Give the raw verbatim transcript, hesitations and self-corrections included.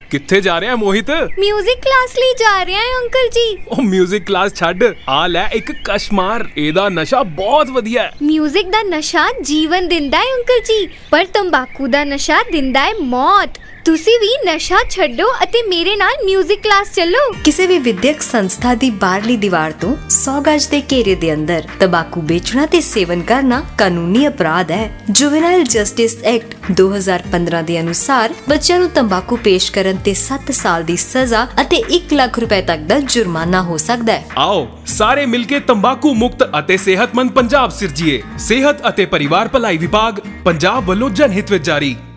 ਕਿੱਥੇ ਜਾ ਰਿਹਾ ਮੋਹਿਤ? ਮਿਊਜ਼ਿਕ ਕਲਾਸ ਲਈ ਜਾ ਰਿਹਾ ਹੈ ਅੰਕਲ ਜੀ। ਉਹ ਮਿਊਜ਼ਿਕ ਕਲਾਸ ਛੱਡ, ਆ ਲੈ ਇੱਕ ਕਸ਼ਮਾਰ, ਇਹਦਾ ਨਸ਼ਾ ਬਹੁਤ ਵਧੀਆ ਹੈ। ਮਿਊਜ਼ਿਕ ਦਾ ਨਸ਼ਾ ਜੀਵਨ ਦਿੰਦਾ ਹੈ ਅੰਕਲ ਜੀ, ਪਰ ਤੰਬਾਕੂ ਦਾ ਨਸ਼ਾ ਦਿੰਦਾ ਹੈ ਮੌਤ। ਤੁਸੀਂ ਵੀ ਨਸ਼ਾ ਛੱਡੋ ਅਤੇ ਮੇਰੇ ਨਾਲ ਮਿਊਜ਼ਿਕ ਕਲਾਸ ਚੱਲੋ। ਕਿਸੇ ਵੀ ਵਿਦਿਅਕ ਸੰਸਥਾ ਦੀ ਬਾਹਰਲੀ ਦੀਵਾਰ ਤੋਂ ਸੌ ਗਜ ਦੇ ਘੇਰੇ ਦੇ ਅੰਦਰ ਤੰਬਾਕੂ ਵੇਚਣਾ ਤੇ ਸੇਵਨ ਕਰਨਾ ਕਾਨੂੰਨੀ ਅਪਰਾਧ ਹੈ। ਜੁਵੇਨਾਈਲ ਜਸਟਿਸ ਐਕਟ ਦੋ ਹਜ਼ਾਰ ਪੰਦਰਾਂ ਦੇ ਅਨੁਸਾਰ ਬੱਚਿਆਂ ਨੂੰ ਤੰਬਾਕੂ ਪੇਸ਼ ਕਰਨ ਤੇ ਸੱਤ ਸਾਲ ਦੀ ਸਜ਼ਾ ਅਤੇ ਇੱਕ ਲੱਖ ਰੁਪਏ ਤੱਕ ਦਾ ਜੁਰਮਾਨਾ ਹੋ ਸਕਦਾ ਹੈ। ਆਓ ਸਾਰੇ ਮਿਲ ਕੇ ਤੰਬਾਕੂ ਮੁਕਤ ਅਤੇ ਸਿਹਤਮੰਦ ਪੰਜਾਬ ਸਿਰਜੀਏ। ਸਿਹਤ ਅਤੇ ਪਰਿਵਾਰ ਭਲਾਈ ਵਿਭਾਗ ਪੰਜਾਬ ਵੱਲੋਂ ਜਨਹਿਤ ਵਿੱਚ ਜਾਰੀ।